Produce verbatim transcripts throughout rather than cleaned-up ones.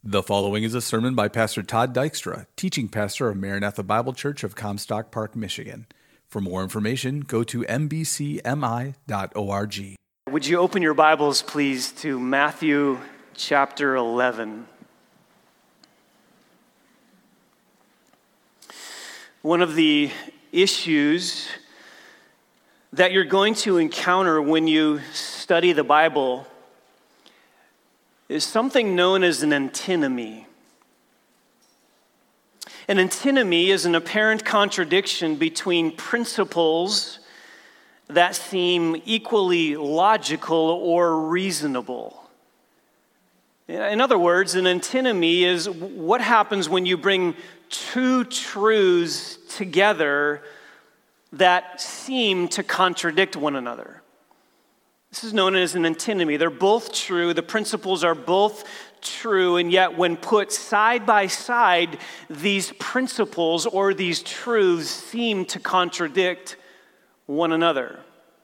The following is a sermon by Pastor Todd Dykstra, teaching pastor of Maranatha Bible Church of Comstock Park, Michigan. For more information, go to m b c m i dot org. Would you open your Bibles, please, to Matthew chapter eleven. One of the issues that you're going to encounter when you study the Bible is something known as an antinomy. An antinomy is an apparent contradiction between principles that seem equally logical or reasonable. In other words, an antinomy is what happens when you bring two truths together that seem to contradict one another. This is known as an antinomy. They're both true. The principles are both true, and yet when put side by side, these principles or these truths seem to contradict one another.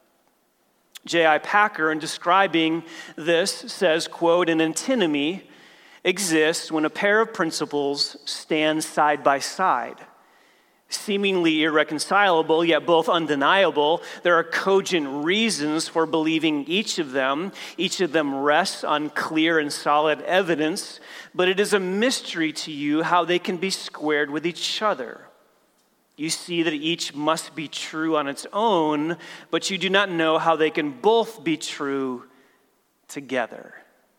J I Packer, in describing this, says, quote, "An antinomy exists when a pair of principles stand side by side. Seemingly irreconcilable, yet both undeniable. There are cogent reasons for believing each of them. Each of them rests on clear and solid evidence, but it is a mystery to you how they can be squared with each other. You see that each must be true on its own, but you do not know how they can both be true together."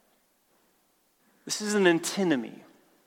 This is an antinomy,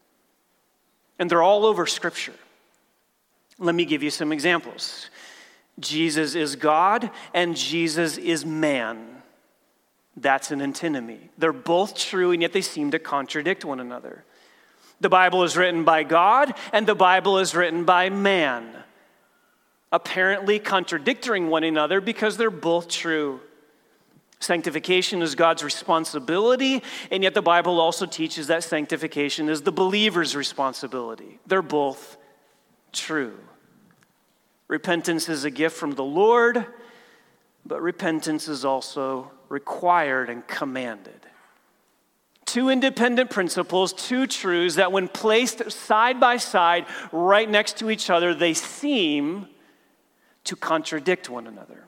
and they're all over Scripture. Let me give you some examples. Jesus is God and Jesus is man. That's an antinomy. They're both true, and yet they seem to contradict one another. The Bible is written by God and the Bible is written by man, apparently contradicting one another because they're both true. Sanctification is God's responsibility, and yet the Bible also teaches that sanctification is the believer's responsibility. They're both true. Repentance is a gift from the Lord, but repentance is also required and commanded. Two independent principles, two truths that when placed side by side, right next to each other, they seem to contradict one another.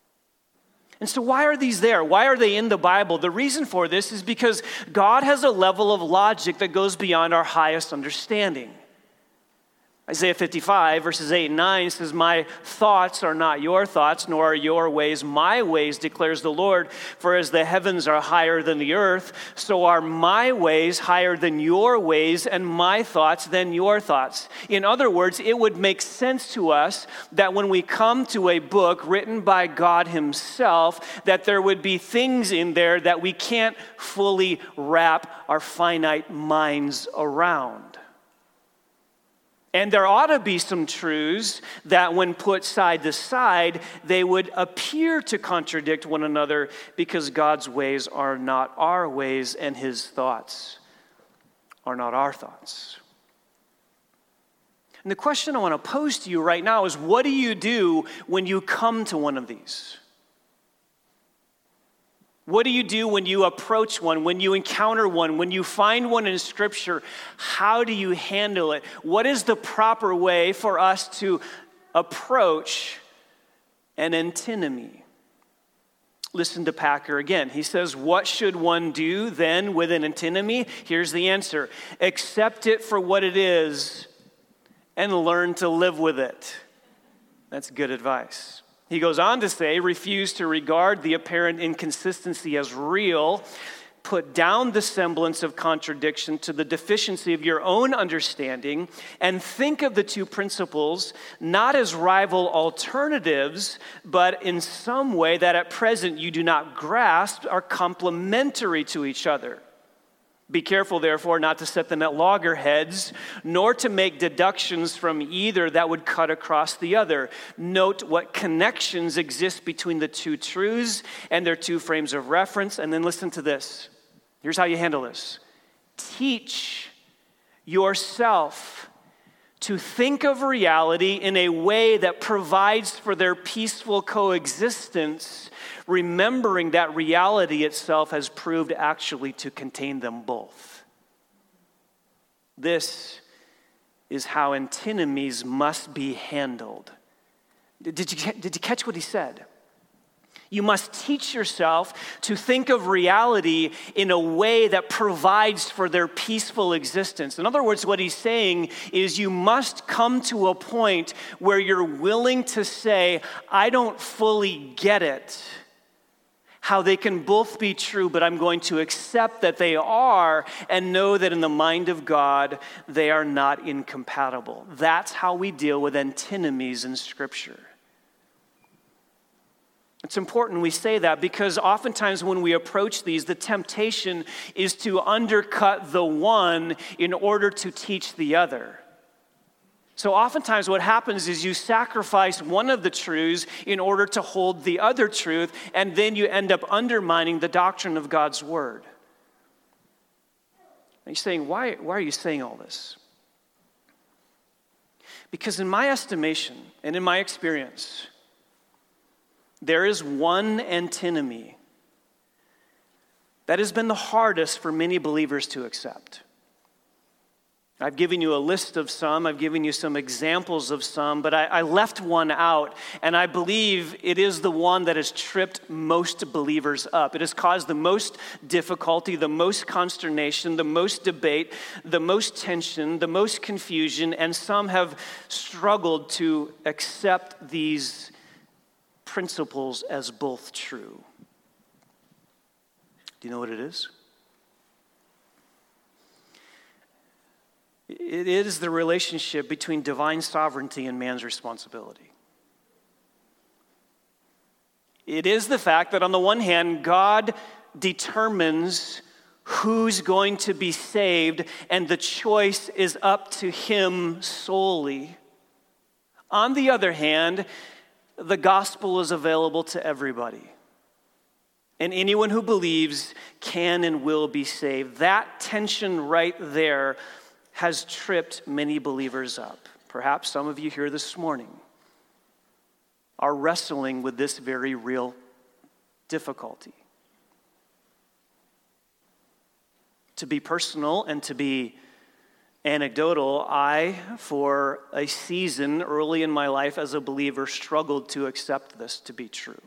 And so why are these there? Why are they in the Bible? The reason for this is because God has a level of logic that goes beyond our highest understanding. Isaiah fifty-five, verses eight and nine says, "My thoughts are not your thoughts, nor are your ways my ways, declares the Lord. For as the heavens are higher than the earth, so are my ways higher than your ways, and my thoughts than your thoughts." In other words, it would make sense to us that when we come to a book written by God himself, that there would be things in there that we can't fully wrap our finite minds around. And there ought to be some truths that when put side to side, they would appear to contradict one another because God's ways are not our ways and his thoughts are not our thoughts. And the question I want to pose to you right now is, what do you do when you come to one of these? What do you do when you approach one, when you encounter one, when you find one in Scripture? How do you handle it? What is the proper way for us to approach an antinomy? Listen to Packer again. He says, "What should one do then with an antinomy?" Here's the answer. Accept it for what it is and learn to live with it. That's good advice. He goes on to say, refuse to regard the apparent inconsistency as real. Put down the semblance of contradiction to the deficiency of your own understanding, and think of the two principles not as rival alternatives, but in some way that at present you do not grasp are complementary to each other. Be careful, therefore, not to set them at loggerheads, nor to make deductions from either that would cut across the other. Note what connections exist between the two truths and their two frames of reference. And then listen to this. Here's how you handle this. Teach yourself to think of reality in a way that provides for their peaceful coexistence, remembering that reality itself has proved actually to contain them both. This is how antinomies must be handled. Did you, did you catch what he said? You must teach yourself to think of reality in a way that provides for their peaceful existence. In other words, what he's saying is you must come to a point where you're willing to say, I don't fully get it, how they can both be true, but I'm going to accept that they are and know that in the mind of God, they are not incompatible. That's how we deal with antinomies in Scripture. It's important we say that because oftentimes when we approach these, the temptation is to undercut the one in order to teach the other. So oftentimes what happens is you sacrifice one of the truths in order to hold the other truth, and then you end up undermining the doctrine of God's word. And you're saying, why, why are you saying all this? Because in my estimation and in my experience, there is one antinomy that has been the hardest for many believers to accept. I've given you a list of some, I've given you some examples of some, but I, I left one out, and I believe it is the one that has tripped most believers up. It has caused the most difficulty, the most consternation, the most debate, the most tension, the most confusion, and some have struggled to accept these principles as both true. Do you know what it is? It is the relationship between divine sovereignty and man's responsibility. It is the fact that on the one hand, God determines who's going to be saved, and the choice is up to him solely. On the other hand, the gospel is available to everybody. And anyone who believes can and will be saved. That tension right there has tripped many believers up. Perhaps some of you here this morning are wrestling with this very real difficulty. To be personal and to be anecdotal, I, for a season early in my life as a believer, struggled to accept this to be true.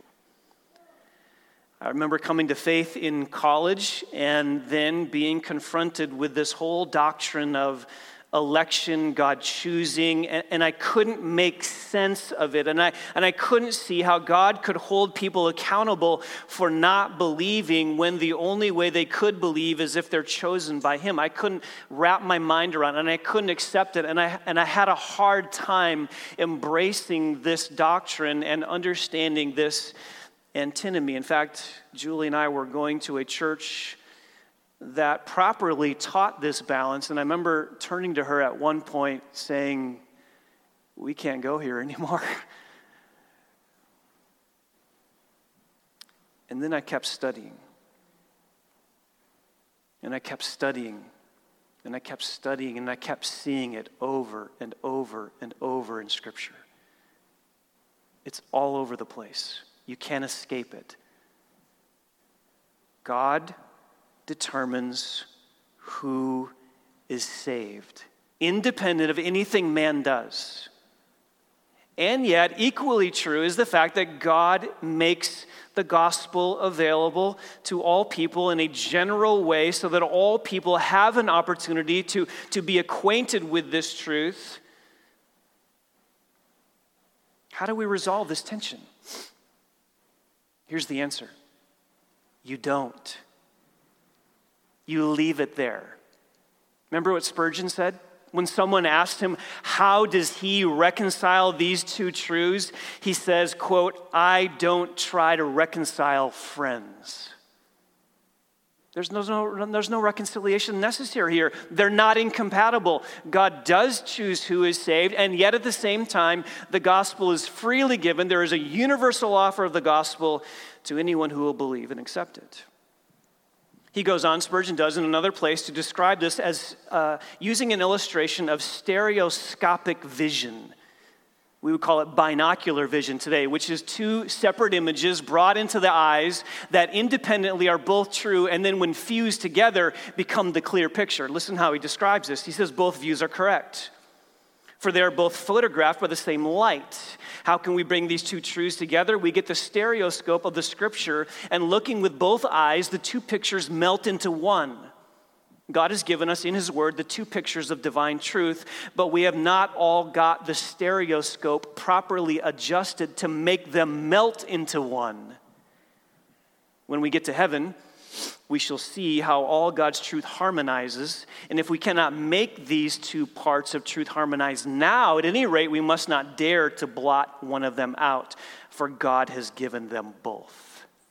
I remember coming to faith in college and then being confronted with this whole doctrine of election, God choosing, and, and I couldn't make sense of it. And I, and I couldn't see how God could hold people accountable for not believing when the only way they could believe is if they're chosen by Him. I couldn't wrap my mind around it, and I couldn't accept it. And I, and I had a hard time embracing this doctrine and understanding this antinomy. In fact, Julie and I were going to a church that properly taught this balance, and I remember turning to her at one point saying, we can't go here anymore. And then I kept studying. And I kept studying. And I kept studying, and I kept seeing it over and over and over in Scripture. It's all over the place. You can't escape it. God determines who is saved, independent of anything man does. And yet, equally true is the fact that God makes the gospel available to all people in a general way so that all people have an opportunity to, to be acquainted with this truth. How do we resolve this tension? Here's the answer. You don't. You leave it there. Remember what Spurgeon said? When someone asked him, how does he reconcile these two truths? He says, quote, I don't try to reconcile friends. There's no, no, there's no reconciliation necessary here. They're not incompatible. God does choose who is saved, and yet at the same time, the gospel is freely given. There is a universal offer of the gospel to anyone who will believe and accept it. He goes on, Spurgeon does, in another place to describe this as uh, using an illustration of stereoscopic vision. We would call it binocular vision today, which is two separate images brought into the eyes that independently are both true, and then when fused together become the clear picture. Listen how he describes this. He says both views are correct, for they are both photographed by the same light. How can we bring these two truths together? We get the stereoscope of the scripture, and looking with both eyes, the two pictures melt into one. God has given us in his word the two pictures of divine truth, but we have not all got the stereoscope properly adjusted to make them melt into one. When we get to heaven, we shall see how all God's truth harmonizes, and if we cannot make these two parts of truth harmonize now, at any rate, we must not dare to blot one of them out, for God has given them both.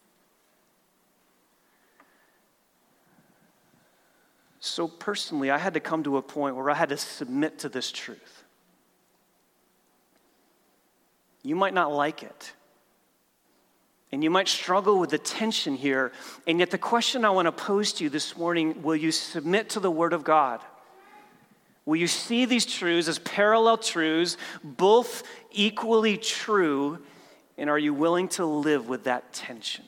So personally, I had to come to a point where I had to submit to this truth. You might not like it, and you might struggle with the tension here, and yet the question I want to pose to you this morning, will you submit to the Word of God? Will you see these truths as parallel truths, both equally true, and are you willing to live with that tension?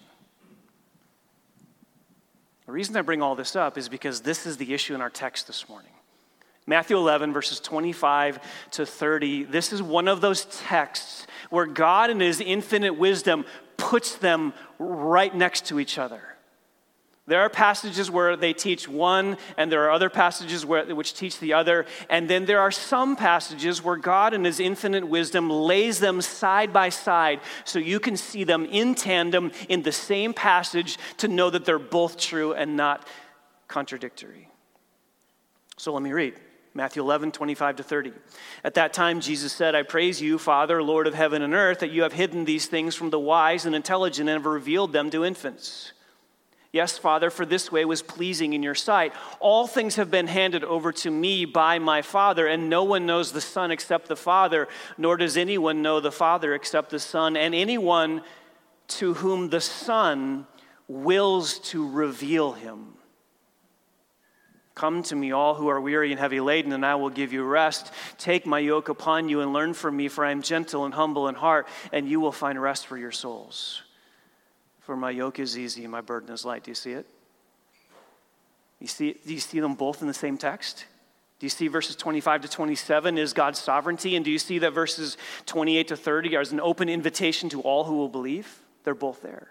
The reason I bring all this up is because this is the issue in our text this morning. Matthew eleven, verses twenty-five to thirty, this is one of those texts where God in his infinite wisdom puts them right next to each other. There are passages where they teach one, and there are other passages where, which teach the other, and then there are some passages where God in his infinite wisdom lays them side by side so you can see them in tandem in the same passage to know that they're both true and not contradictory. So let me read. Matthew eleven, twenty-five to thirty. At that time, Jesus said, I praise you, Father, Lord of heaven and earth, that you have hidden these things from the wise and intelligent and have revealed them to infants. Yes, Father, for this way was pleasing in your sight. All things have been handed over to me by my Father, and no one knows the Son except the Father, nor does anyone know the Father except the Son, and anyone to whom the Son wills to reveal him. Come to me, all who are weary and heavy laden, and I will give you rest. Take my yoke upon you and learn from me, for I am gentle and humble in heart, and you will find rest for your souls. For my yoke is easy and my burden is light. Do you see it? You see, do you see them both in the same text? Do you see verses twenty-five to twenty-seven is God's sovereignty? And do you see that verses twenty-eight to thirty are an open invitation to all who will believe? They're both there.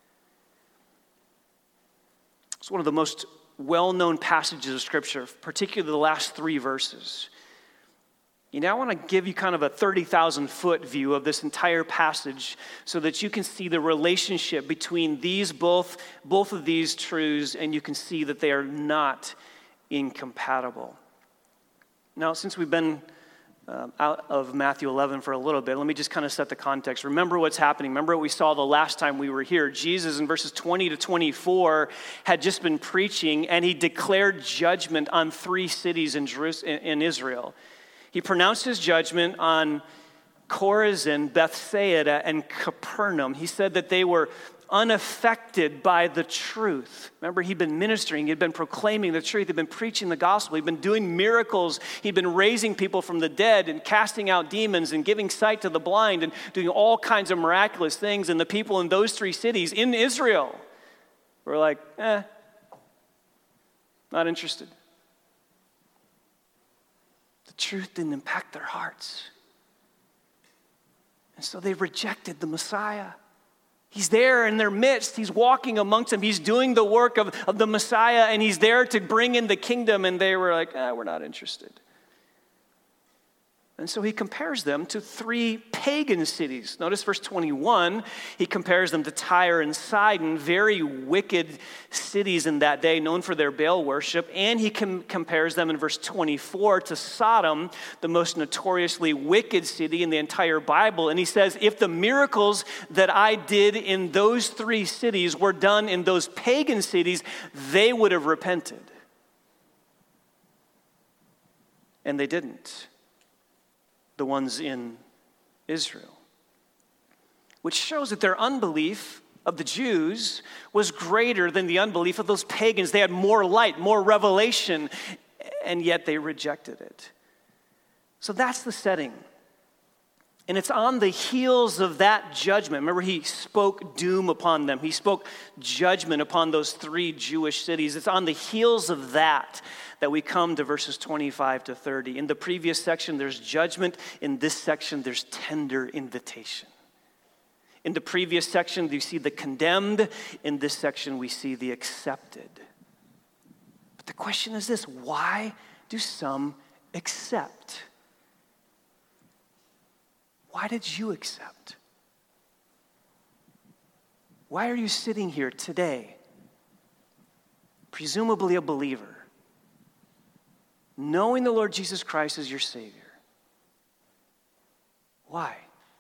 It's one of the most well-known passages of Scripture, particularly the last three verses. You know, I want to give you kind of a thirty thousand foot view of this entire passage so that you can see the relationship between these both, both of these truths, and you can see that they are not incompatible. Now, since we've been uh, out of Matthew eleven for a little bit, let me just kind of set the context. Remember what's happening. Remember what we saw the last time we were here. Jesus in verses twenty to twenty-four had just been preaching, and he declared judgment on three cities in Jerusalem, in Israel. He pronounced his judgment on Chorazin, Bethsaida, and Capernaum. He said that they were unaffected by the truth. Remember, he'd been ministering, he'd been proclaiming the truth, he'd been preaching the gospel, he'd been doing miracles, he'd been raising people from the dead and casting out demons and giving sight to the blind and doing all kinds of miraculous things. And the people in those three cities in Israel were like, eh, not interested. The truth didn't impact their hearts. And so they rejected the Messiah. He's there in their midst. He's walking amongst them. He's doing the work of, of the Messiah, and he's there to bring in the kingdom. And they were like, eh, we're not interested. And so he compares them to three pagan cities. Notice verse twenty-one, he compares them to Tyre and Sidon, very wicked cities in that day, known for their Baal worship. And he com- compares them in verse twenty-four to Sodom, the most notoriously wicked city in the entire Bible. And he says, if the miracles that I did in those three cities were done in those pagan cities, they would have repented. And they didn't. The ones in Israel, which shows that their unbelief of the Jews was greater than the unbelief of those pagans. They had more light, more revelation, and yet they rejected it. So that's the setting. And it's on the heels of that judgment. Remember, he spoke doom upon them. He spoke judgment upon those three Jewish cities. It's on the heels of that that we come to verses twenty-five to thirty. In the previous section, there's judgment. In this section, there's tender invitation. In the previous section, you see the condemned. In this section, we see the accepted. But the question is this: why do some accept? Why did you accept? Why are you sitting here today, presumably a believer, knowing the Lord Jesus Christ as your Savior? Why?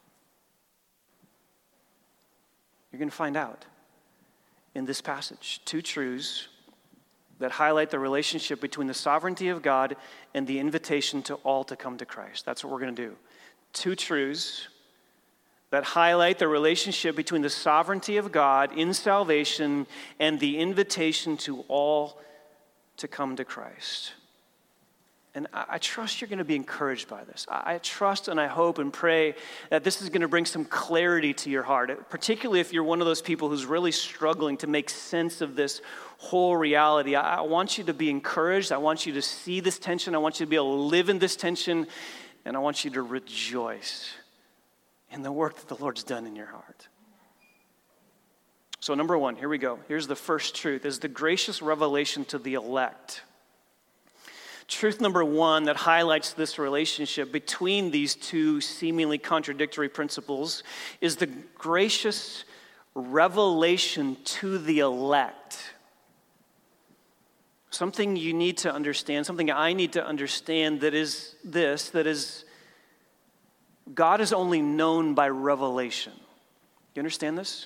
You're going to find out in this passage. Two truths that highlight the relationship between the sovereignty of God and the invitation to all to come to Christ. That's what we're going to do. Two truths that highlight the relationship between the sovereignty of God in salvation and the invitation to all to come to Christ. And I, I trust you're going to be encouraged by this. I, I trust and I hope and pray that this is going to bring some clarity to your heart, particularly if you're one of those people who's really struggling to make sense of this whole reality. I, I want you to be encouraged. I want you to see this tension. I want you to be able to live in this tension. And I want you to rejoice in the work that the Lord's done in your heart. So number one, here we go. Here's the first truth, is the gracious revelation to the elect. Truth number one that highlights this relationship between these two seemingly contradictory principles is the gracious revelation to the elect. Something you need to understand, something I need to understand that is this, that is, God is only known by revelation. You understand this?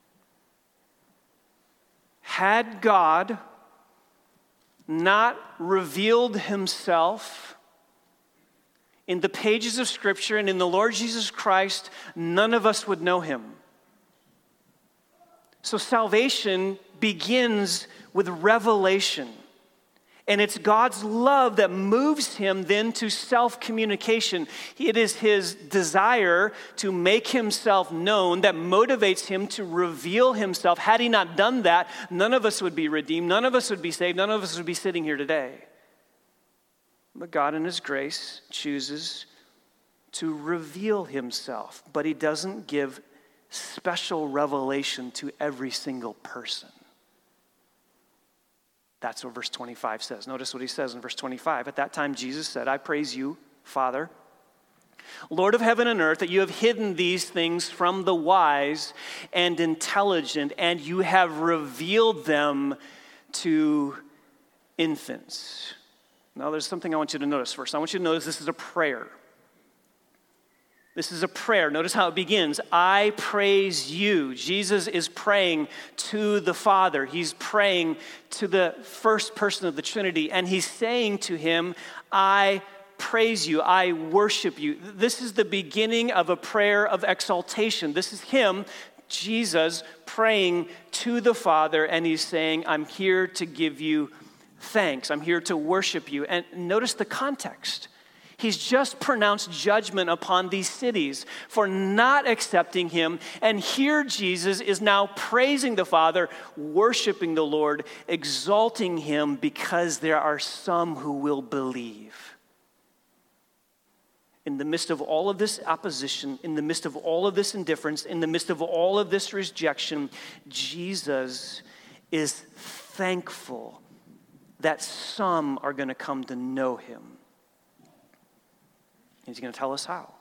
Had God not revealed himself in the pages of Scripture and in the Lord Jesus Christ, none of us would know him. So salvation begins with revelation. And it's God's love that moves him then to self-communication. It is his desire to make himself known that motivates him to reveal himself. Had he not done that, none of us would be redeemed. None of us would be saved. None of us would be sitting here today. But God in his grace chooses to reveal himself. But he doesn't give special revelation to every single person. That's what verse twenty-five says. Notice what he says in verse twenty-five. At that time, Jesus said, I praise you, Father, Lord of heaven and earth, that you have hidden these things from the wise and intelligent, and you have revealed them to infants. Now, there's something I want you to notice first. I want you to notice this is a prayer. This is a prayer. Notice how it begins. I praise you. Jesus is praying to the Father. He's praying to the first person of the Trinity. And he's saying to him, I praise you. I worship you. This is the beginning of a prayer of exaltation. This is him, Jesus, praying to the Father. And he's saying, I'm here to give you thanks. I'm here to worship you. And notice the context. He's just pronounced judgment upon these cities for not accepting him. And here Jesus is now praising the Father, worshiping the Lord, exalting him because there are some who will believe. In the midst of all of this opposition, in the midst of all of this indifference, in the midst of all of this rejection, Jesus is thankful that some are going to come to know him. He's going to tell us how.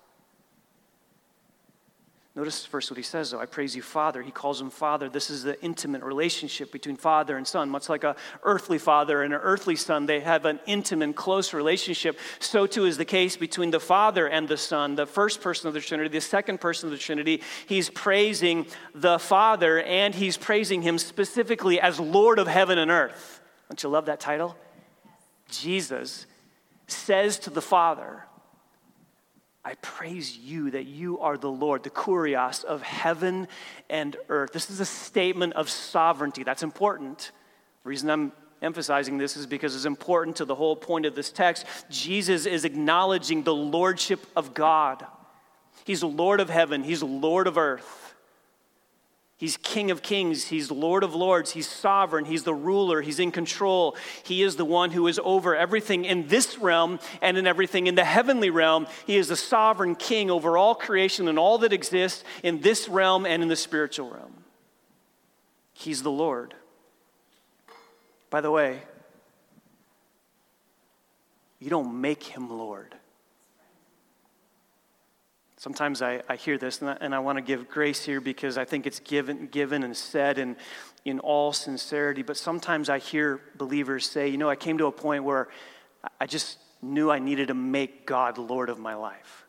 Notice first what he says, though. I praise you, Father. He calls him Father. This is the intimate relationship between father and son. Much like an earthly father and an earthly son, they have an intimate, close relationship. So too is the case between the Father and the Son, the first person of the Trinity, the second person of the Trinity. He's praising the Father, and he's praising him specifically as Lord of heaven and earth. Don't you love that title? Jesus says to the Father, I praise you that you are the Lord, the Kurios of heaven and earth. This is a statement of sovereignty. That's important. The reason I'm emphasizing this is because it's important to the whole point of this text. Jesus is acknowledging the lordship of God. He's Lord of heaven. He's Lord of earth. He's King of kings. He's Lord of lords. He's sovereign. He's the ruler. He's in control. He is the one who is over everything in this realm and in everything in the heavenly realm. He is the sovereign king over all creation and all that exists in this realm and in the spiritual realm. He's the Lord. By the way, you don't make him Lord. Sometimes I, I hear this, and I, and I want to give grace here because I think it's given, given and said in, in all sincerity. But sometimes I hear believers say, you know, I came to a point where I just knew I needed to make God Lord of my life.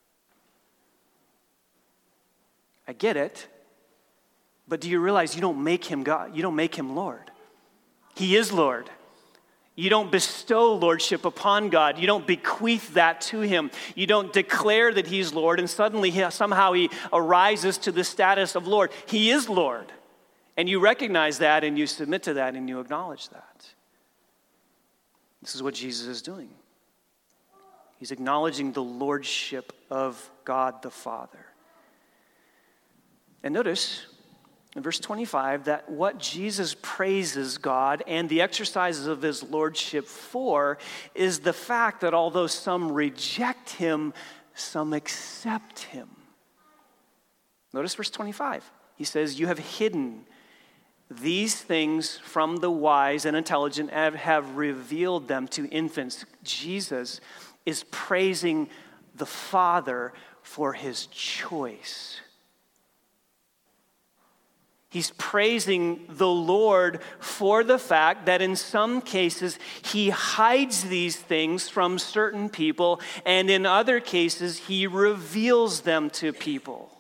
I get it, but do you realize you don't make him God? You don't make him Lord. He is Lord. You don't bestow lordship upon God. You don't bequeath that to him. You don't declare that he's Lord and suddenly he, somehow he arises to the status of Lord. He is Lord. And you recognize that and you submit to that and you acknowledge that. This is what Jesus is doing. He's acknowledging the lordship of God the Father. And notice in verse twenty-five, that what Jesus praises God and the exercises of his lordship for is the fact that although some reject him, some accept him. Notice verse twenty-five. He says, you have hidden these things from the wise and intelligent and have revealed them to infants. Jesus is praising the Father for his choice. He's praising the Lord for the fact that in some cases he hides these things from certain people, and in other cases he reveals them to people.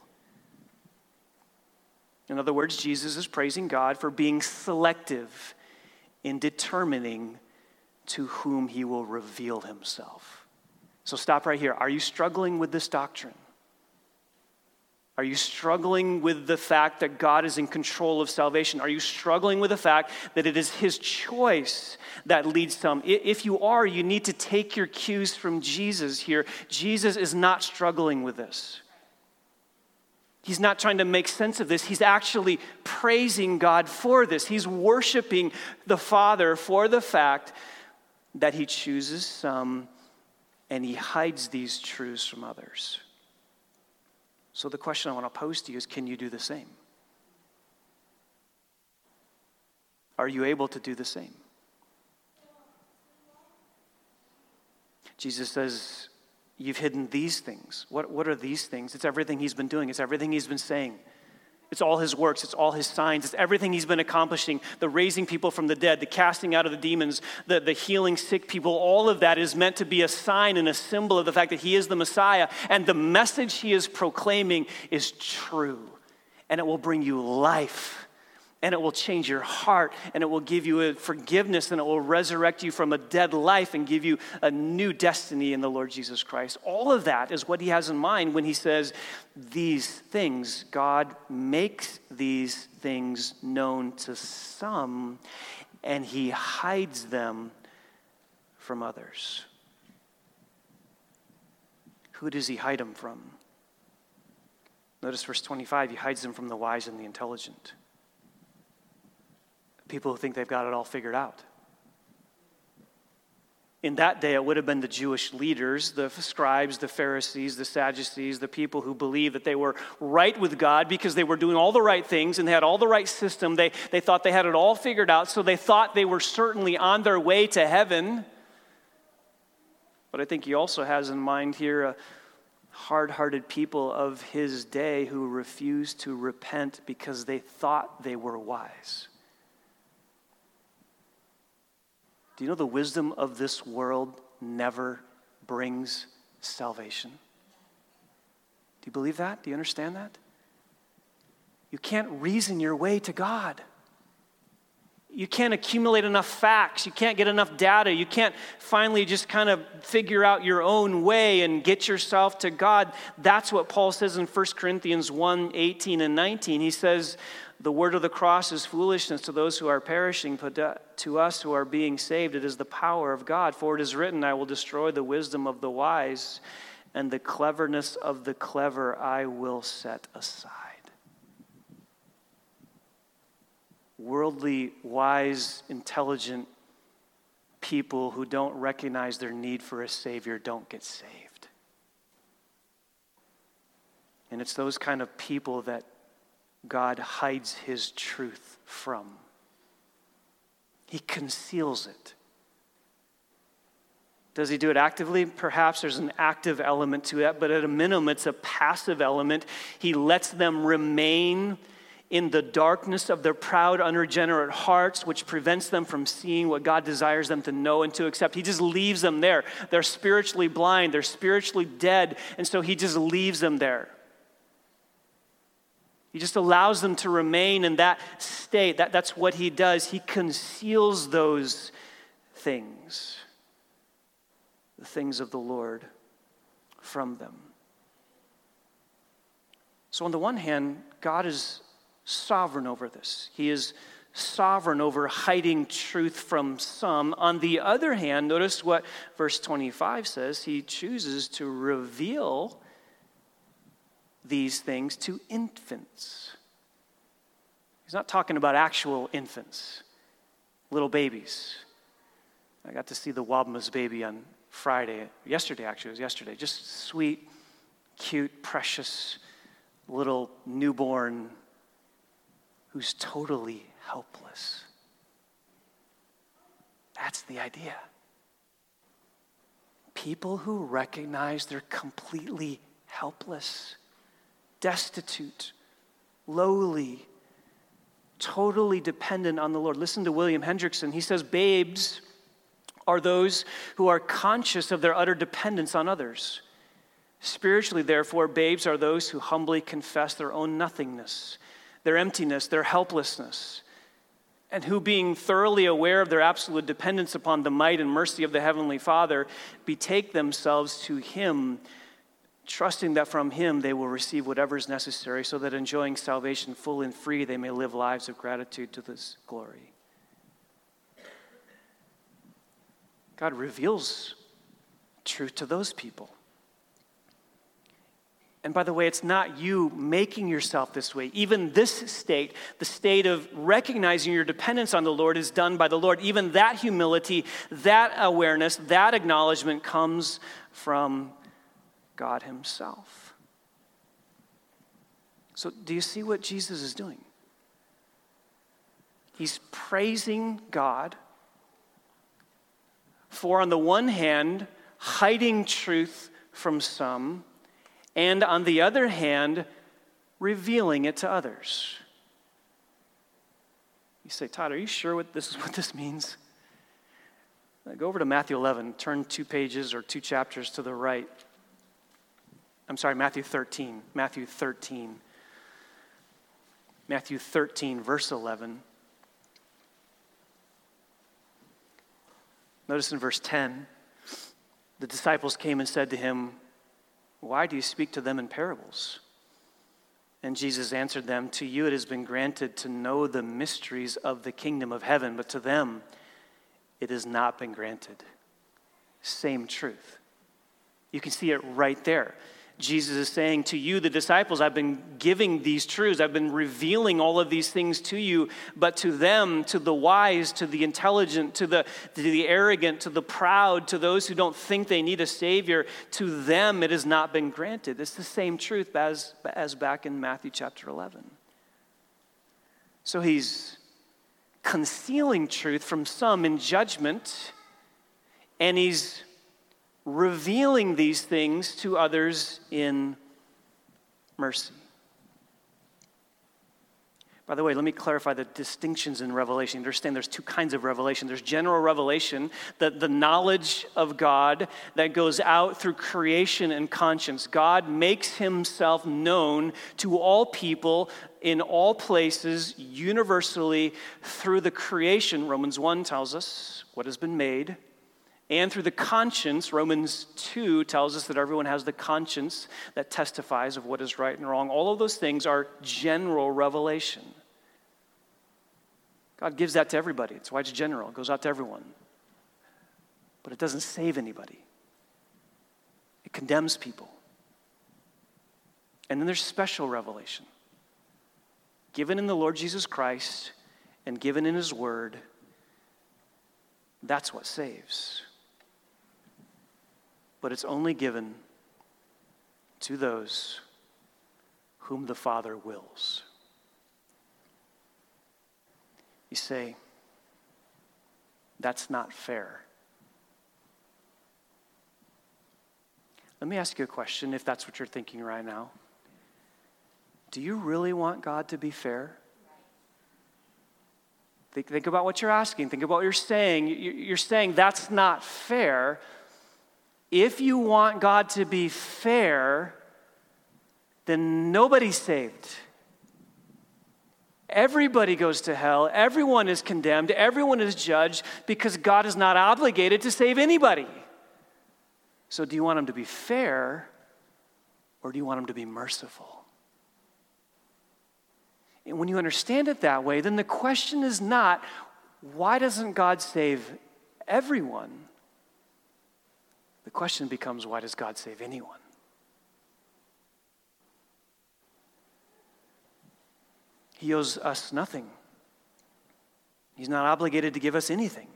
In other words, Jesus is praising God for being selective in determining to whom he will reveal himself. So stop right here. Are you struggling with this doctrine? Are you struggling with the fact that God is in control of salvation? Are you struggling with the fact that it is his choice that leads some? If you are, you need to take your cues from Jesus here. Jesus is not struggling with this. He's not trying to make sense of this. He's actually praising God for this. He's worshiping the Father for the fact that he chooses some and he hides these truths from others. So the question I want to pose to you is, can you do the same? Are you able to do the same? Jesus says, you've hidden these things. What, what are these things? It's everything he's been doing. It's everything he's been saying. It's all his works. It's all his signs. It's everything he's been accomplishing. The raising people from the dead, the casting out of the demons, the, the healing sick people. All of that is meant to be a sign and a symbol of the fact that he is the Messiah. And the message he is proclaiming is true. And it will bring you life. And it will change your heart. And it will give you a forgiveness. And it will resurrect you from a dead life and give you a new destiny in the Lord Jesus Christ. All of that is what he has in mind when he says these things. God makes these things known to some, and he hides them from others. Who does he hide them from? Notice verse twenty-five, he hides them from the wise and the intelligent. People who think they've got it all figured out. In that day, it would have been the Jewish leaders, the scribes, the Pharisees, the Sadducees, the people who believed that they were right with God because they were doing all the right things and they had all the right system. They, they thought they had it all figured out, so they thought they were certainly on their way to heaven. But I think he also has in mind here a hard-hearted people of his day who refused to repent because they thought they were wise. Do you know the wisdom of this world never brings salvation? Do you believe that? Do you understand that? You can't reason your way to God. You can't accumulate enough facts. You can't get enough data. You can't finally just kind of figure out your own way and get yourself to God. That's what Paul says in First Corinthians one, eighteen and nineteen. He says, the word of the cross is foolishness to those who are perishing, but to us who are being saved, it is the power of God. For it is written, I will destroy the wisdom of the wise, and the cleverness of the clever I will set aside. Worldly, wise, intelligent people who don't recognize their need for a Savior don't get saved. And it's those kind of people that God hides his truth from. He conceals it. Does he do it actively? Perhaps there's an active element to it, but at a minimum, it's a passive element. He lets them remain in the darkness of their proud, unregenerate hearts, which prevents them from seeing what God desires them to know and to accept. He just leaves them there. They're spiritually blind. They're spiritually dead. And so he just leaves them there. He just allows them to remain in that state. That, that's what he does. He conceals those things, the things of the Lord, from them. So on the one hand, God is sovereign over this. He is sovereign over hiding truth from some. On the other hand, notice what verse twenty-five says. He chooses to reveal these things to infants. He's not talking about actual infants, little babies. I got to see the Wabma's baby on Friday, yesterday actually, it was yesterday. Just sweet, cute, precious little newborn who's totally helpless. That's the idea. People who recognize they're completely helpless, destitute, lowly, totally dependent on the Lord. Listen to William Hendrickson. He says, babes are those who are conscious of their utter dependence on others. Spiritually, therefore, babes are those who humbly confess their own nothingness, their emptiness, their helplessness, and who, being thoroughly aware of their absolute dependence upon the might and mercy of the Heavenly Father, betake themselves to Him, trusting that from Him they will receive whatever is necessary, so that enjoying salvation full and free, they may live lives of gratitude to His glory. God reveals truth to those people. And by the way, it's not you making yourself this way. Even this state, the state of recognizing your dependence on the Lord, is done by the Lord. Even that humility, that awareness, that acknowledgement comes from God Himself. So do you see what Jesus is doing? He's praising God for, on the one hand, hiding truth from some, and on the other hand, revealing it to others. You say, Todd, are you sure what this is what this means? Go over to Matthew eleven, turn two pages or two chapters to the right. I'm sorry, Matthew thirteen. Matthew thirteen. Matthew thirteen, verse eleven. Notice in verse ten, the disciples came and said to him, why do you speak to them in parables? And Jesus answered them, to you it has been granted to know the mysteries of the kingdom of heaven, but to them it has not been granted. Same truth. You can see it right there. Jesus is saying to you, the disciples, I've been giving these truths. I've been revealing all of these things to you. But to them, to the wise, to the intelligent, to the, to the arrogant, to the proud, to those who don't think they need a Savior, to them it has not been granted. It's the same truth as, as back in Matthew chapter eleven. So he's concealing truth from some in judgment, and he's revealing these things to others in mercy. By the way, let me clarify the distinctions in Revelation. Understand there's two kinds of revelation. There's general revelation, the, the knowledge of God that goes out through creation and conscience. God makes himself known to all people in all places, universally, through the creation. Romans one tells us what has been made. And through the conscience, Romans two tells us that everyone has the conscience that testifies of what is right and wrong. All of those things are general revelation. God gives that to everybody. That's why it's general. It goes out to everyone. But it doesn't save anybody. It condemns people. And then there's special revelation, given in the Lord Jesus Christ and given in his word. That's what saves. But it's only given to those whom the Father wills. You say, that's not fair. Let me ask you a question, if that's what you're thinking right now. Do you really want God to be fair? Think, think about what you're asking. Think about what you're saying. You're saying that's not fair. If you want God to be fair, then nobody's saved. Everybody goes to hell. Everyone is condemned. Everyone is judged because God is not obligated to save anybody. So do you want him to be fair or do you want him to be merciful? And when you understand it that way, then the question is not, why doesn't God save everyone? The question becomes, why does God save anyone? He owes us nothing. He's not obligated to give us anything.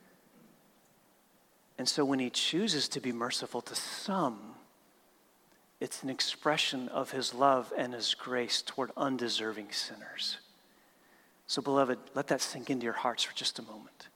And so when he chooses to be merciful to some, it's an expression of his love and his grace toward undeserving sinners. So, beloved, let that sink into your hearts for just a moment.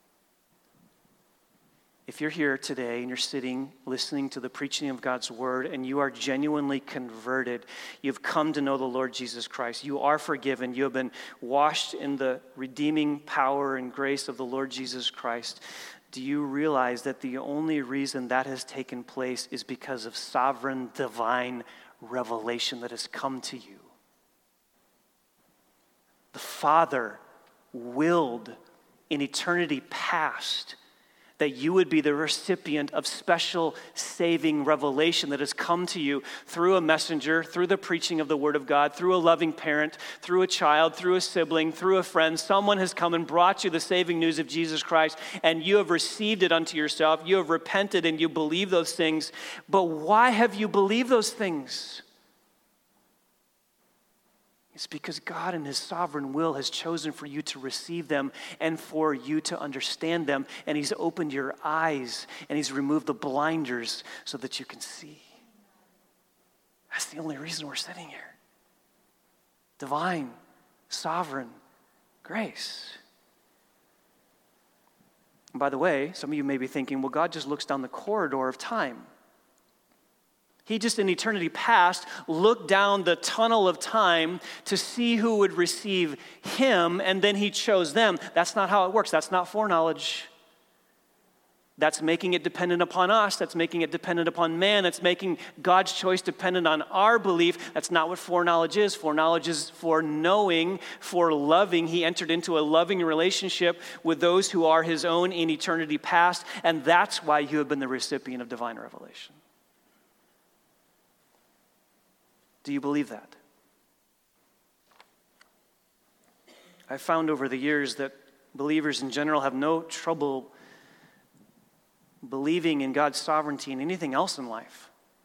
If you're here today and you're sitting, listening to the preaching of God's word, and you are genuinely converted, you've come to know the Lord Jesus Christ, you are forgiven, you have been washed in the redeeming power and grace of the Lord Jesus Christ, do you realize that the only reason that has taken place is because of sovereign divine revelation that has come to you? The Father willed in eternity past that you would be the recipient of special saving revelation that has come to you through a messenger, through the preaching of the Word of God, through a loving parent, through a child, through a sibling, through a friend. Someone has come and brought you the saving news of Jesus Christ, and you have received it unto yourself. You have repented and you believe those things. But why have you believed those things? It's because God in his sovereign will has chosen for you to receive them and for you to understand them. And he's opened your eyes and he's removed the blinders so that you can see. That's the only reason we're sitting here. Divine, sovereign grace. And by the way, some of you may be thinking, well, God just looks down the corridor of time. He just in eternity past looked down the tunnel of time to see who would receive him, and then he chose them. That's not how it works. That's not foreknowledge. That's making it dependent upon us. That's making it dependent upon man. That's making God's choice dependent on our belief. That's not what foreknowledge is. Foreknowledge is foreknowing, for loving. He entered into a loving relationship with those who are his own in eternity past, and that's why you have been the recipient of divine revelation. Do you believe that? I've found over the years that believers in general have no trouble believing in God's sovereignty and anything else in life.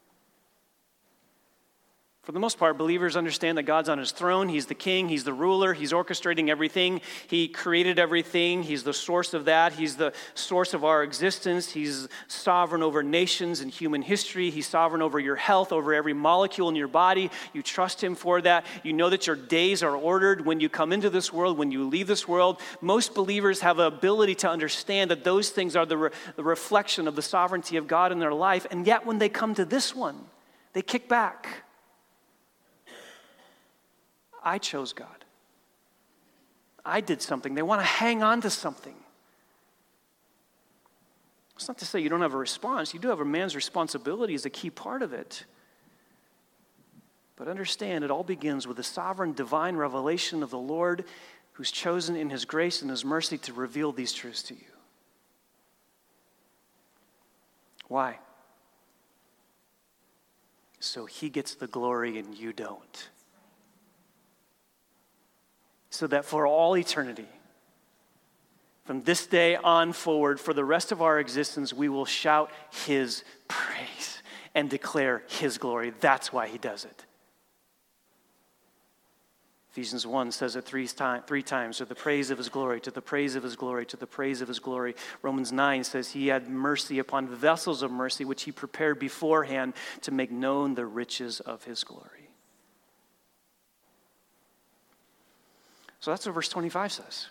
For the most part, believers understand that God's on his throne. He's the king. He's the ruler. He's orchestrating everything. He created everything. He's the source of that. He's the source of our existence. He's sovereign over nations and human history. He's sovereign over your health, over every molecule in your body. You trust him for that. You know that your days are ordered when you come into this world, when you leave this world. Most believers have an ability to understand that those things are the, re- the reflection of the sovereignty of God in their life. And yet when they come to this one, they kick back. I chose God. I did something. They want to hang on to something. It's not to say you don't have a response. You do have a man's responsibility as a key part of it. But understand, it all begins with the sovereign divine revelation of the Lord who's chosen in his grace and his mercy to reveal these truths to you. Why? So he gets the glory and you don't. So that for all eternity, from this day on forward, for the rest of our existence, we will shout his praise and declare his glory. That's why he does it. Ephesians one says it three, time, three times, to the praise of his glory, to the praise of his glory, to the praise of his glory. Romans nine says he had mercy upon vessels of mercy, which he prepared beforehand to make known the riches of his glory. So that's what verse twenty-five says.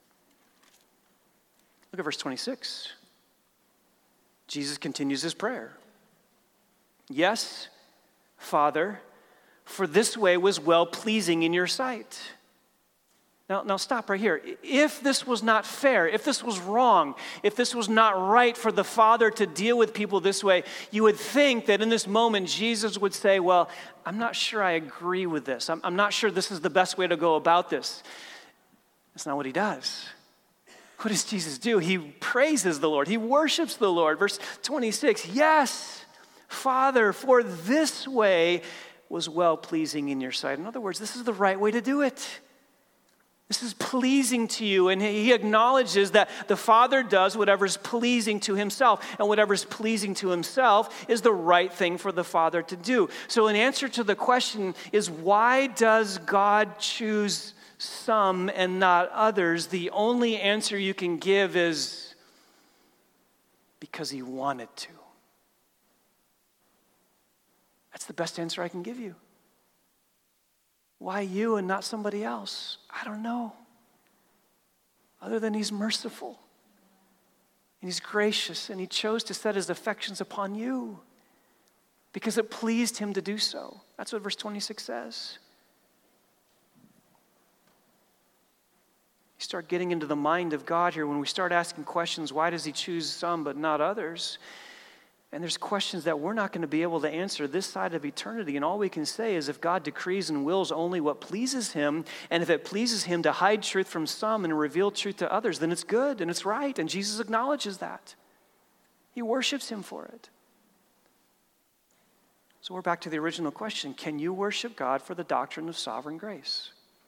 Look at verse twenty-six. Jesus continues his prayer. Yes, Father, for this way was well-pleasing in your sight. Now, now stop right here. If this was not fair, if this was wrong, if this was not right for the Father to deal with people this way, you would think that in this moment Jesus would say, well, I'm not sure I agree with this. I'm, I'm not sure this is the best way to go about this. That's not what he does. What does Jesus do? He praises the Lord. He worships the Lord. Verse twenty-six, yes, Father, for this way was well-pleasing in your sight. In other words, this is the right way to do it. This is pleasing to you. And he acknowledges that the Father does whatever is pleasing to himself. And whatever is pleasing to himself is the right thing for the Father to do. So an answer to the question is, why does God choose some and not others? The only answer you can give is because he wanted to. That's the best answer I can give you. Why you and not somebody else? I don't know. Other than he's merciful. And he's gracious. And he chose to set his affections upon you. Because it pleased him to do so. That's what verse twenty-six says. You start getting into the mind of God here when we start asking questions, why does he choose some but not others? And there's questions that we're not going to be able to answer this side of eternity. And all we can say is if God decrees and wills only what pleases him, and if it pleases him to hide truth from some and reveal truth to others, then it's good and it's right. And Jesus acknowledges that. He worships him for it. So we're back to the original question. Can you worship God for the doctrine of sovereign grace?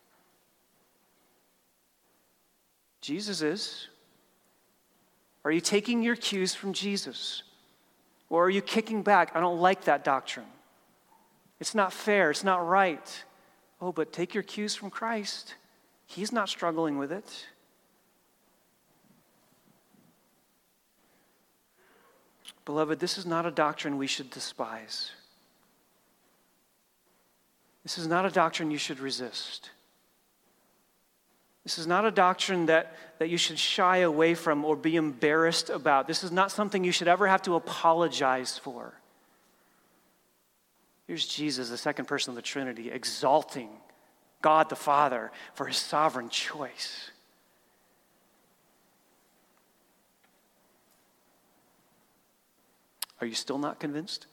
Jesus is. Are you taking your cues from Jesus? Or are you kicking back? I don't like that doctrine. It's not fair. It's not right. Oh, but take your cues from Christ. He's not struggling with it. Beloved, this is not a doctrine we should despise. This is not a doctrine you should resist. This is not a doctrine that, that you should shy away from or be embarrassed about. This is not something you should ever have to apologize for. Here's Jesus, the second person of the Trinity, exalting God the Father for his sovereign choice. Are you still not convinced?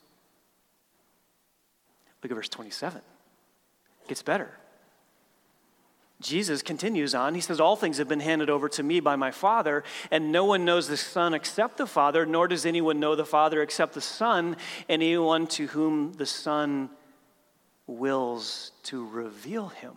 Look at verse twenty-seven. It gets better. Jesus continues on. He says, all things have been handed over to me by my Father, and no one knows the Son except the Father, nor does anyone know the Father except the Son, and anyone to whom the Son wills to reveal him.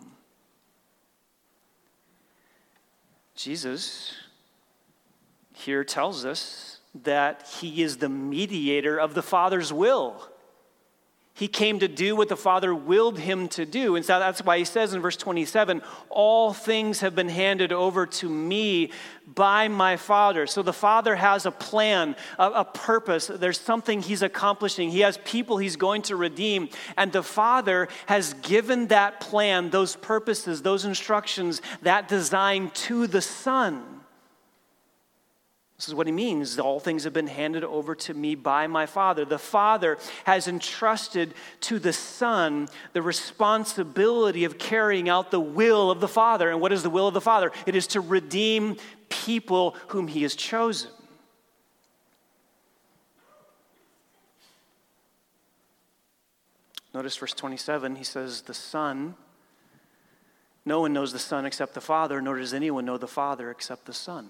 Jesus here tells us that he is the mediator of the Father's will. He came to do what the Father willed him to do. And so that's why he says in verse twenty-seven, all things have been handed over to me by my Father. So the Father has a plan, a, a purpose. There's something he's accomplishing. He has people he's going to redeem. And the Father has given that plan, those purposes, those instructions, that design to the Son. This is what he means. All things have been handed over to me by my Father. The Father has entrusted to the Son the responsibility of carrying out the will of the Father. And what is the will of the Father? It is to redeem people whom he has chosen. Notice verse twenty-seven, he says, the Son, no one knows the Son except the Father, nor does anyone know the Father except the Son.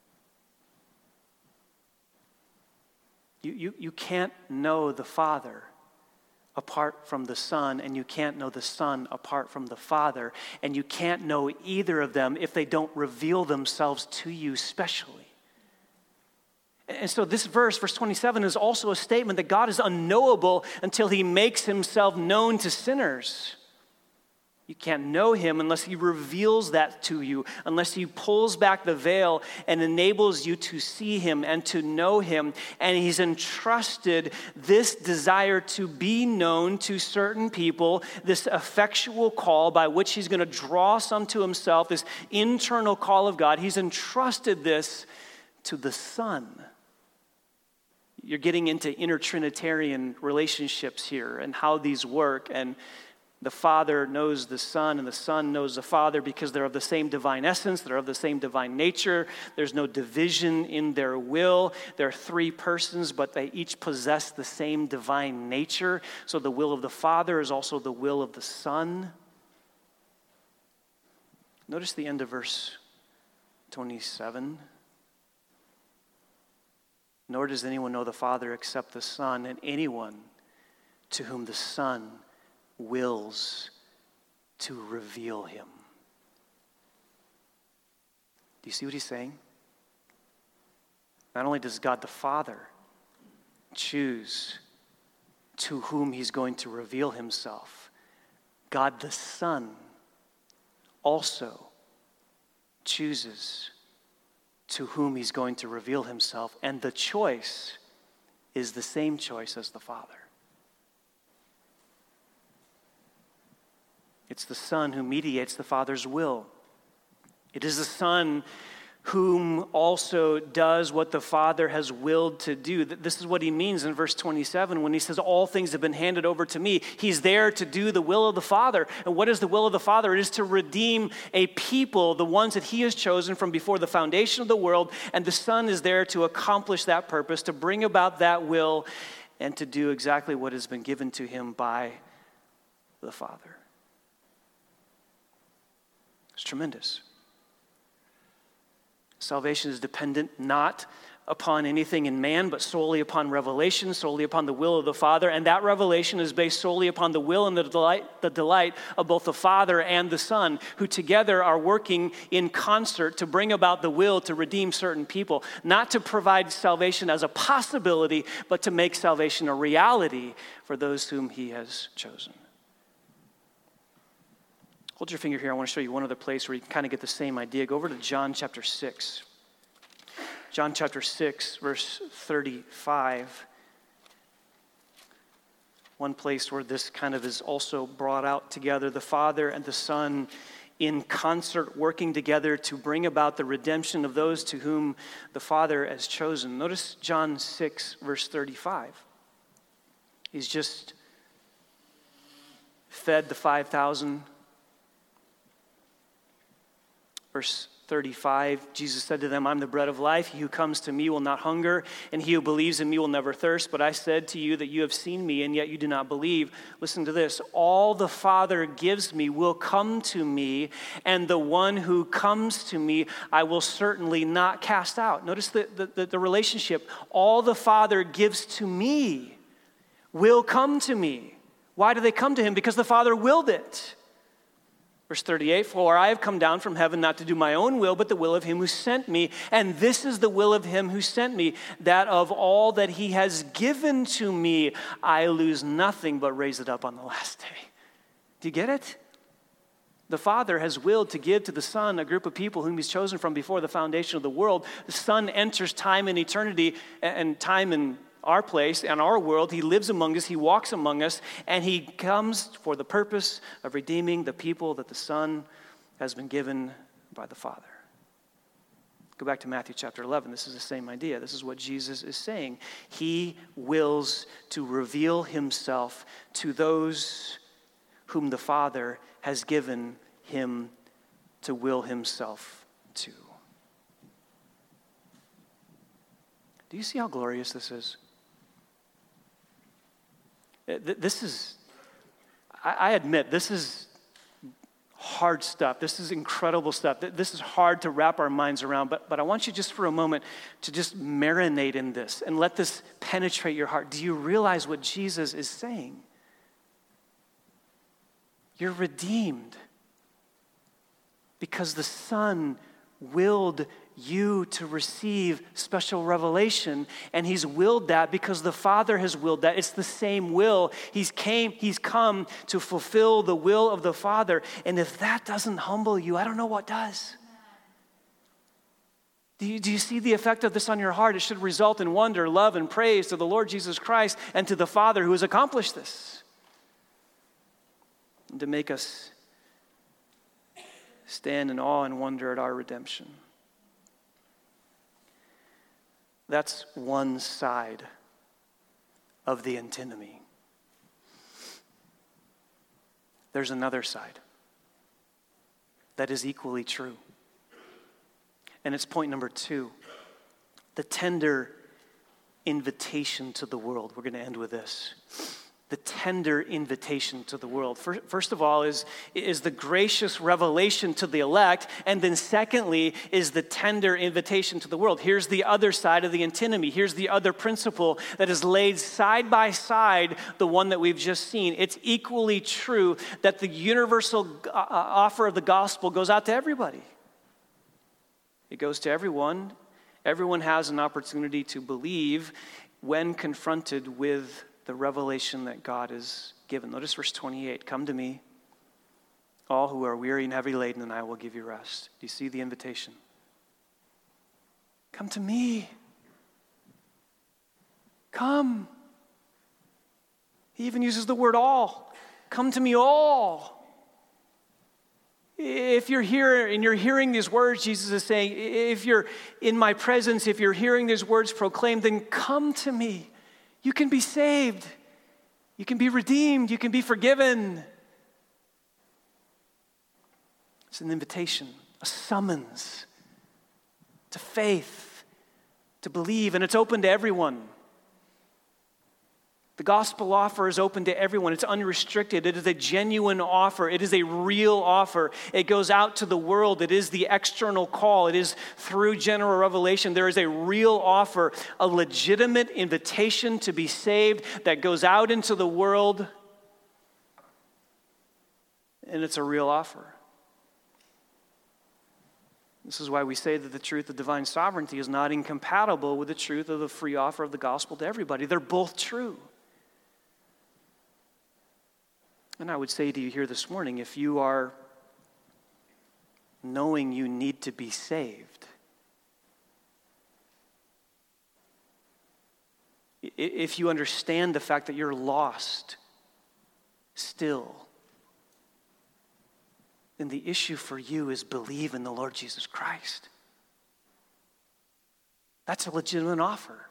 You, you, you can't know the Father apart from the Son, and you can't know the Son apart from the Father, and you can't know either of them if they don't reveal themselves to you specially. And so this verse, verse twenty-seven, is also a statement that God is unknowable until he makes himself known to sinners. You can't know him unless he reveals that to you, unless he pulls back the veil and enables you to see him and to know him. And he's entrusted this desire to be known to certain people, this effectual call by which he's going to draw some to himself, this internal call of God. He's entrusted this to the Son. You're getting into intertrinitarian relationships here and how these work, and the Father knows the Son, and the Son knows the Father because they're of the same divine essence. They're of the same divine nature. There's no division in their will. They're three persons, but they each possess the same divine nature. So the will of the Father is also the will of the Son. Notice the end of verse twenty-seven. Nor does anyone know the Father except the Son, and anyone to whom the Son wills to reveal him. Do you see what he's saying? Not only does God the Father choose to whom he's going to reveal himself, God the Son also chooses to whom he's going to reveal himself, and the choice is the same choice as the Father. It's the Son who mediates the Father's will. It is the Son whom also does what the Father has willed to do. This is what he means in verse twenty-seven when he says, all things have been handed over to me. He's there to do the will of the Father. And what is the will of the Father? It is to redeem a people, the ones that he has chosen from before the foundation of the world. And the Son is there to accomplish that purpose, to bring about that will, and to do exactly what has been given to him by the Father. It's tremendous. Salvation is dependent not upon anything in man, but solely upon revelation, solely upon the will of the Father. And that revelation is based solely upon the will and the delight, the delight of both the Father and the Son, who together are working in concert to bring about the will to redeem certain people, not to provide salvation as a possibility, but to make salvation a reality for those whom he has chosen. Hold your finger here. I want to show you one other place where you can kind of get the same idea. Go over to John chapter six. John chapter six, verse thirty-five. One place where this kind of is also brought out together. The Father and the Son in concert working together to bring about the redemption of those to whom the Father has chosen. Notice John six, verse thirty-five. He's just fed the five thousand. Verse thirty-five, Jesus said to them, I'm the bread of life. He who comes to me will not hunger, and he who believes in me will never thirst. But I said to you that you have seen me, and yet you do not believe. Listen to this. All the Father gives me will come to me, and the one who comes to me I will certainly not cast out. Notice the, the, the relationship. All the Father gives to me will come to me. Why do they come to him? Because the Father willed it. Verse thirty-eight, for I have come down from heaven not to do my own will, but the will of him who sent me. And this is the will of him who sent me, that of all that he has given to me, I lose nothing but raise it up on the last day. Do you get it? The Father has willed to give to the Son a group of people whom he's chosen from before the foundation of the world. The Son enters time and eternity and time and our place and our world. He lives among us, he walks among us, and he comes for the purpose of redeeming the people that the Son has been given by the Father. Go back to Matthew chapter eleven. This is the same idea. This is what Jesus is saying. He wills to reveal himself to those whom the Father has given him to will himself to. Do you see how glorious this is? This is, I admit, this is hard stuff. This is incredible stuff. This is hard to wrap our minds around, but, but I want you just for a moment to just marinate in this and let this penetrate your heart. Do you realize what Jesus is saying? You're redeemed because the Son willed you to receive special revelation, and he's willed that because the Father has willed that. It's the same will. He's came, he's come to fulfill the will of the Father, and if that doesn't humble you, I don't know what does. Do you, do you see the effect of this on your heart? It should result in wonder, love, and praise to the Lord Jesus Christ and to the Father who has accomplished this. And to make us stand in awe and wonder at our redemption. That's one side of the antinomy. There's another side that is equally true. And it's point number two, the tender invitation to the world. We're going to end with this. The tender invitation to the world. First of all is, is the gracious revelation to the elect, and then secondly is the tender invitation to the world. Here's the other side of the antinomy. Here's the other principle that is laid side by side the one that we've just seen. It's equally true that the universal offer of the gospel goes out to everybody. It goes to everyone. Everyone has an opportunity to believe when confronted with the revelation that God has given. Notice verse twenty-eight. Come to me, all who are weary and heavy laden, and I will give you rest. Do you see the invitation? Come to me. Come. He even uses the word all. Come to me all. If you're here and you're hearing these words, Jesus is saying, if you're in my presence, if you're hearing these words proclaimed, then come to me. You can be saved. You can be redeemed. You can be forgiven. It's an invitation, a summons to faith, to believe, and it's open to everyone. The gospel offer is open to everyone. It's unrestricted. It is a genuine offer. It is a real offer. It goes out to the world. It is the external call. It is through general revelation. There is a real offer, a legitimate invitation to be saved that goes out into the world, and it's a real offer. This is why we say that the truth of divine sovereignty is not incompatible with the truth of the free offer of the gospel to everybody. They're both true. And I would say to you here this morning, if you are knowing you need to be saved, if you understand the fact that you're lost still, then the issue for you is believe in the Lord Jesus Christ. That's a legitimate offer.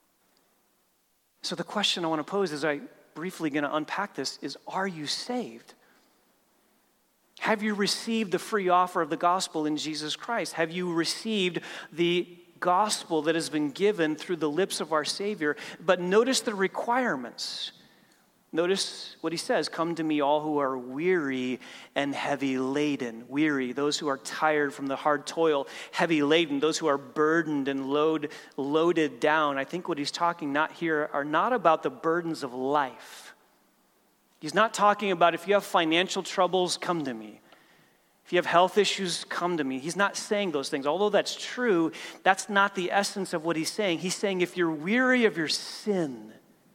So the question I want to pose as I briefly going to unpack this is, are you saved? Have you received the free offer of the gospel in Jesus Christ? Have you received the gospel that has been given through the lips of our Savior? But notice the requirements. Notice what he says, come to me all who are weary and heavy laden. Weary, those who are tired from the hard toil. Heavy laden, those who are burdened and load, loaded down. I think what he's talking not here are not about the burdens of life. He's not talking about if you have financial troubles, come to me. If you have health issues, come to me. He's not saying those things. Although that's true, that's not the essence of what he's saying. He's saying if you're weary of your sin,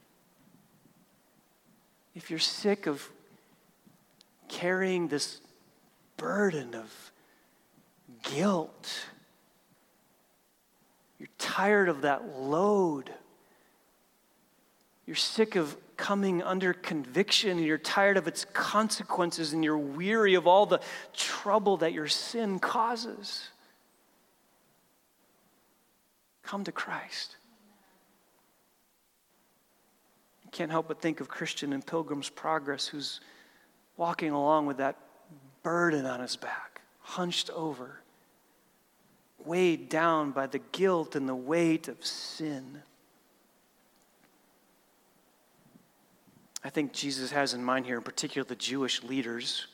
if you're sick of carrying this burden of guilt, you're tired of that load, you're sick of coming under conviction, and you're tired of its consequences, and you're weary of all the trouble that your sin causes, come to Christ. Can't help but think of Christian in Pilgrim's Progress who's walking along with that burden on his back, hunched over, weighed down by the guilt and the weight of sin. I think Jesus has in mind here, in particular, the Jewish leaders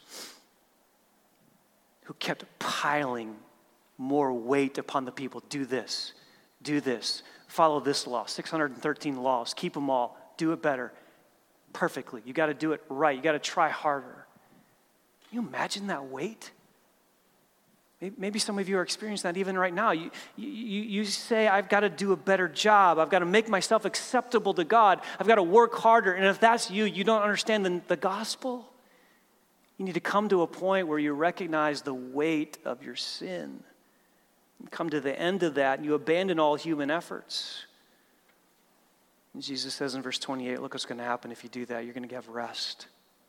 who kept piling more weight upon the people. Do this, do this, follow this law, six hundred thirteen laws, keep them all. Do it better, perfectly. You got to do it right. You got to try harder. Can you imagine that weight? Maybe some of you are experiencing that even right now. You, you, you say, I've got to do a better job. I've got to make myself acceptable to God. I've got to work harder. And if that's you, you don't understand the, the gospel. You need to come to a point where you recognize the weight of your sin. You come to the end of that and you abandon all human efforts. And Jesus says in verse twenty-eight, look what's going to happen if you do that. You're going to have rest.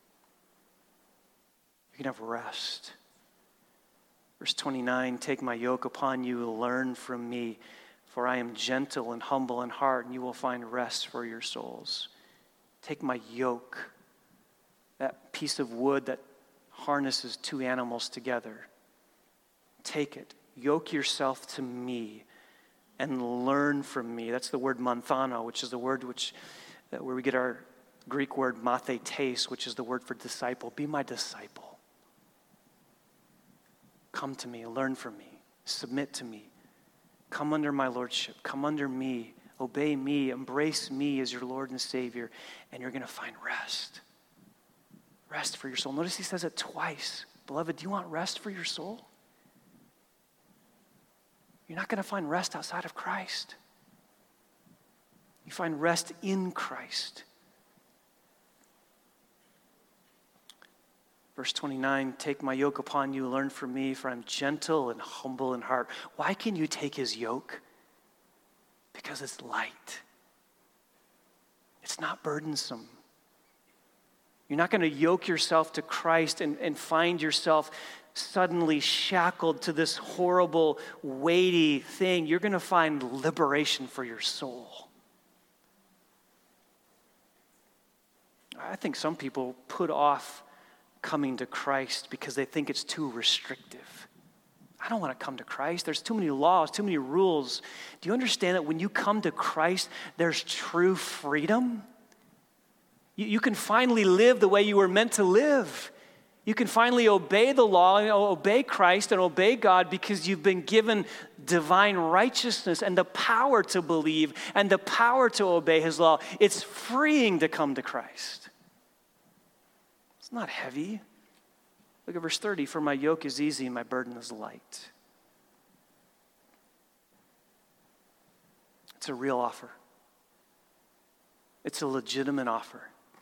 You're going to have rest. Verse twenty-nine, take my yoke upon you, learn from me, for I am gentle and humble in heart, and you will find rest for your souls. Take my yoke, that piece of wood that harnesses two animals together. Take it, yoke yourself to me, and learn from me. That's the word manthano, which is the word which uh, where we get our Greek word mathetes, which is the word for disciple. Be my disciple. Come to me, learn from me, submit to me. Come under my lordship, come under me, obey me, embrace me as your Lord and Savior, and you're going to find rest. Rest for your soul. Notice he says it twice. Beloved, do you want rest for your soul? You're not going to find rest outside of Christ. You find rest in Christ. Verse twenty-nine, take my yoke upon you, learn from me, for I'm gentle and humble in heart. Why can you take his yoke? Because it's light. It's not burdensome. You're not going to yoke yourself to Christ and, and find yourself suddenly shackled to this horrible, weighty thing. You're going to find liberation for your soul. I think some people put off coming to Christ because they think it's too restrictive. I don't want to come to Christ. There's too many laws, too many rules. Do you understand that when you come to Christ, there's true freedom? You, you can finally live the way you were meant to live. You can finally obey the law and obey Christ and obey God because you've been given divine righteousness and the power to believe and the power to obey his law. It's freeing to come to Christ. Not heavy. Look at verse thirty. For my yoke is easy and my burden is light. It's a real offer. It's a legitimate offer.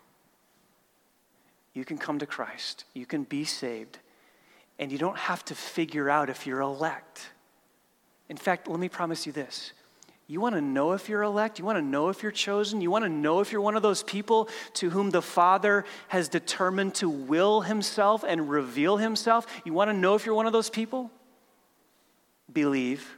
You can come to Christ. You can be saved. And you don't have to figure out if you're elect. In fact, let me promise you this. You want to know if you're elect? You want to know if you're chosen? You want to know if you're one of those people to whom the Father has determined to will himself and reveal himself? You want to know if you're one of those people? Believe.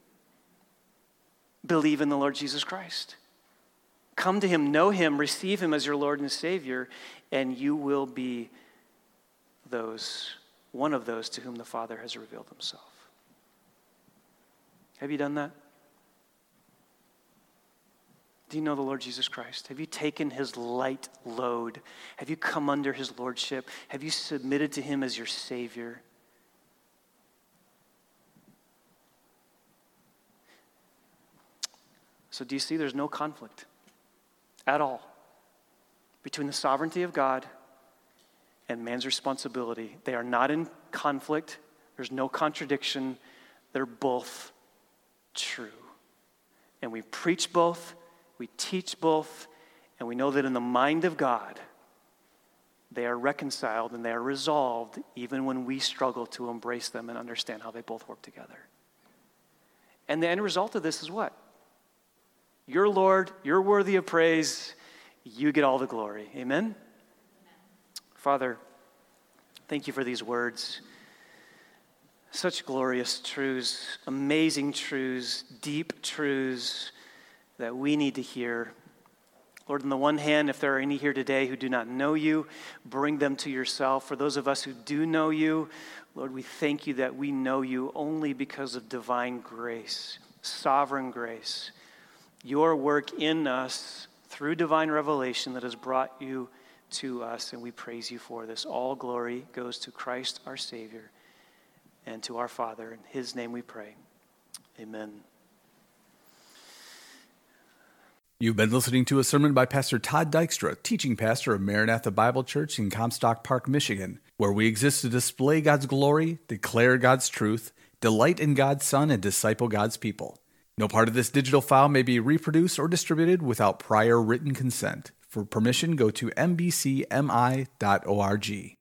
Believe in the Lord Jesus Christ. Come to him, know him, receive him as your Lord and Savior, and you will be those, one of those to whom the Father has revealed himself. Have you done that? Do you know the Lord Jesus Christ? Have you taken his light load? Have you come under his lordship? Have you submitted to him as your Savior? So do you see there's no conflict at all between the sovereignty of God and man's responsibility? They are not in conflict. There's no contradiction. They're both true. And we preach both. We teach both, and we know that in the mind of God, they are reconciled and they are resolved even when we struggle to embrace them and understand how they both work together. And the end result of this is what? You're Lord, you're worthy of praise, you get all the glory. Amen? Amen. Father, thank you for these words. Such glorious truths, amazing truths, deep truths, that we need to hear. Lord, on the one hand, if there are any here today who do not know you, bring them to yourself. For those of us who do know you, Lord, we thank you that we know you only because of divine grace, sovereign grace. Your work in us through divine revelation that has brought you to us, and we praise you for this. All glory goes to Christ our Savior and to our Father. In his name we pray. Amen. You've been listening to a sermon by Pastor Todd Dykstra, teaching pastor of Maranatha Bible Church in Comstock Park, Michigan, where we exist to display God's glory, declare God's truth, delight in God's Son, and disciple God's people. No part of this digital file may be reproduced or distributed without prior written consent. For permission, go to m b c m i dot org.